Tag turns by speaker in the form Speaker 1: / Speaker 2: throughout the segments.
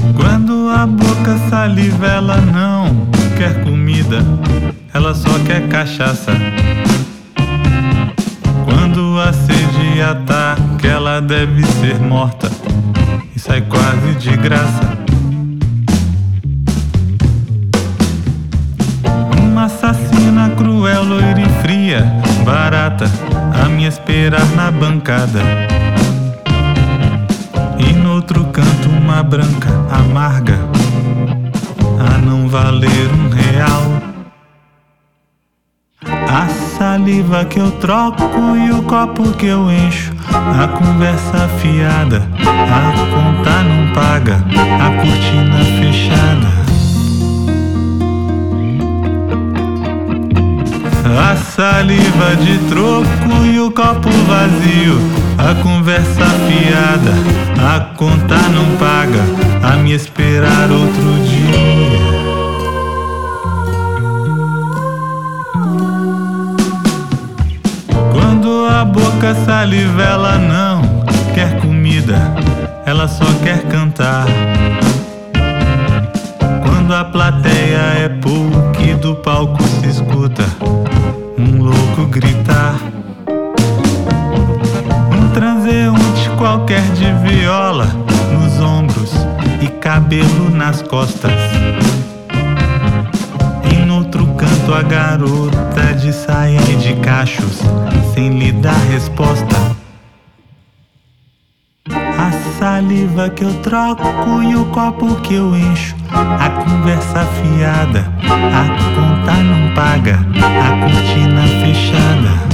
Speaker 1: Quando a boca saliva, ela não quer comida, ela só quer cachaça. Quando a sede ataca, ela deve ser morta e sai quase de graça. Uma assassina cruel, loira e fria, barata, a me esperar na bancada. E no outro canto uma branca, amarga, a não valer R$1. A saliva que eu troco e o copo que eu encho, a conversa afiada, a conta não paga, a cortina fechada. A saliva de troco e o copo vazio, a conversa afiada, a conta não paga, a me esperar outro dia. Quando a boca saliva, ela não quer comida, ela só quer cantar. Quando a plateia é pouca e do palco se escuta um louco gritar. Um transeunte qualquer de viola nos ombros e cabelo nas costas. Em outro canto a garota de saia e de cachos, sem lhe dar resposta. A saliva que eu troco e o copo que eu encho, a conversa afiada, a conta não paga, a cortina fechada.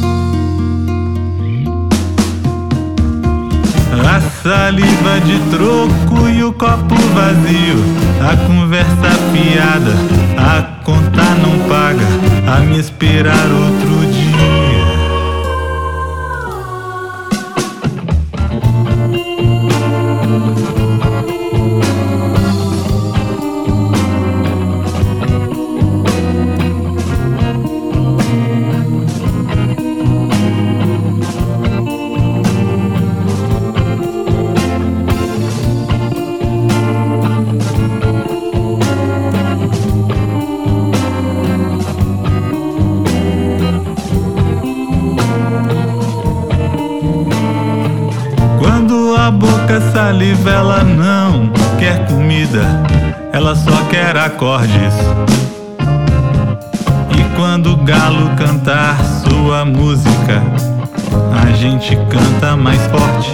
Speaker 1: A saliva de troco e o copo vazio, a conversa afiada, a conta não paga, a me esperar outro dia. A boca saliva, ela não quer comida, ela só quer acordes. E quando o galo cantar sua música, a gente canta mais forte.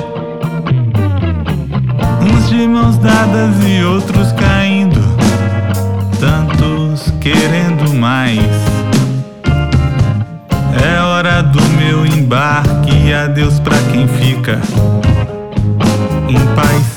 Speaker 1: Uns de mãos dadas e outros caindo, tantos querendo mais. É hora do meu embarque, adeus pra quem fica em paz.